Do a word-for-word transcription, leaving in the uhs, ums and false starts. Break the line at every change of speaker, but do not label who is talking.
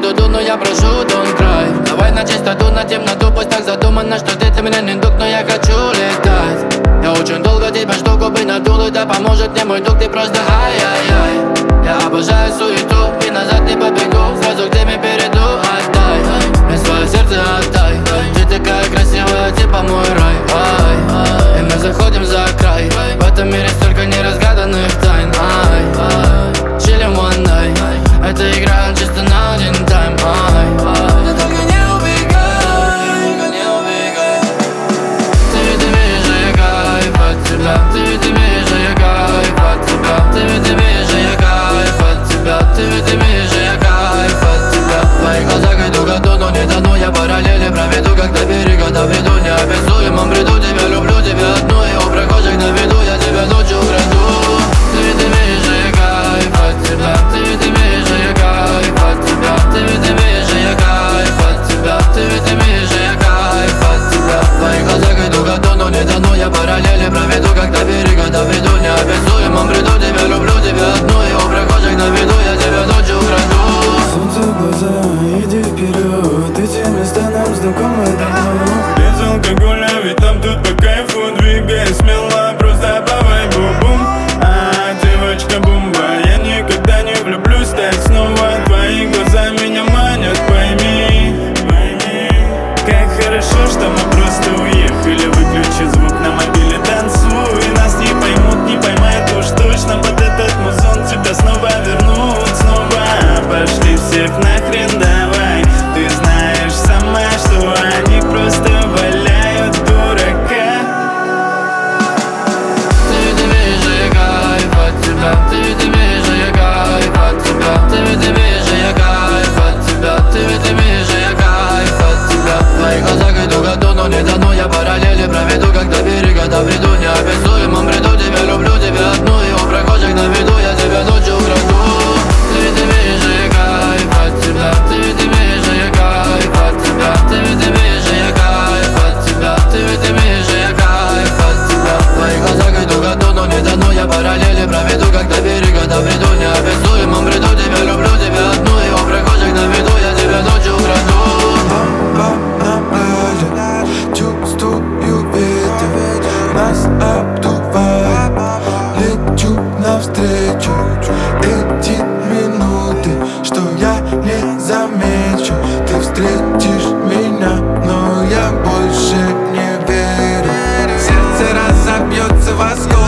ду-ду, но я прошу, don't cry. Давай на чистоту, на темноту, пусть так задумано, что ты, ты меня не друг, но я хочу летать. Я очень долго тебя жду, губы надул, и да поможет мне мой друг, ты просто ай-яй-яй. Я обожаю суету, и назад не побегу, сразу к теме перейду, отдай. Мне свое сердце отдай, ты такая красивая, типа мой рай, ай. И мы заходим за край, в этом мире столько неразгаданных тайн, ай. Chillin' one night, это игра чисто на один тайм, ай. Ты только не убегай, не убегай. Ты ведь имеешь же я кайф от тебя, ты ведь имеешь же я кайф от тебя, ты ведь имеешь же я кайф от тебя, ты ведь имеешь же я кайф от тебя. В твоих глазах иду году, но не тону, я параллели проведу, как до берега доведу. Неописуемом бреду, тебя люблю, тебя одну, и у прохожих на виду, я тебя ночью украду. Ты ведь имеешь же я кайф от тебя, ты ведь имеешь же я кайф от тебя, ты ведь имеешь же я кайф от тебя, ты ведь имеешь же я кайф от тебя. В твоих глазах иду году, но не тону, я параллели проведу, как до берега доведу. Неописуемом бреду, тебя люблю, тебя одну, и у прохожих на виду, я тебя ночью украду.
Солнце в глаза, иди вперед, эти места нам знакомы давно.
Без алкоголя, ведь нам тут по кайфу, двигай смело, просто по вайбу, бум. А, девочка бомба, я никогда не влюблюсь так снова. Твои глаза меня манят, пойми, пойми. Как хорошо, что мы просто уехали. Выключи звук на мобиле, танцуй. Нас не поймут, не поймают уж точно. Под этот музон тебя снова вернут, снова. Пошли всех нахрен, давай. Ты знаешь сама, что они просто валяют дурака.
Ты ведь имеешь же я кайф от тебя, ты ведь имеешь же я кайф от тебя, ты ведь имеешь же я кайф от тебя, ты ведь имеешь же я кайф от тебя. В твоих глазах иду году, но не тону, я параллели проведу, как до берега доведу. Неописуемом бреду, тебя люблю, тебя одну, и у прохожих на виду, я тебя ночью украду. Ты ведь имеешь же я кайф от тебя, ты ведь имеешь же я кайф от тебя, ты ведь имеешь же я кайф от тебя, ты ведь имеешь же я кайф от тебя. В твоих глазах иду году, но не тону, я параллели проведу, как до берега доведу. Неописуемом бреду, тебя люблю, тебя одну, и у прохожих на виду, я тебя ночью украду.
На пляже чувствую ветер, нас обдувает, лечу навстречу. Эти минуты, что я не замечу, ты встретишь меня, но я больше не верю. Сердце разобьется в осколки.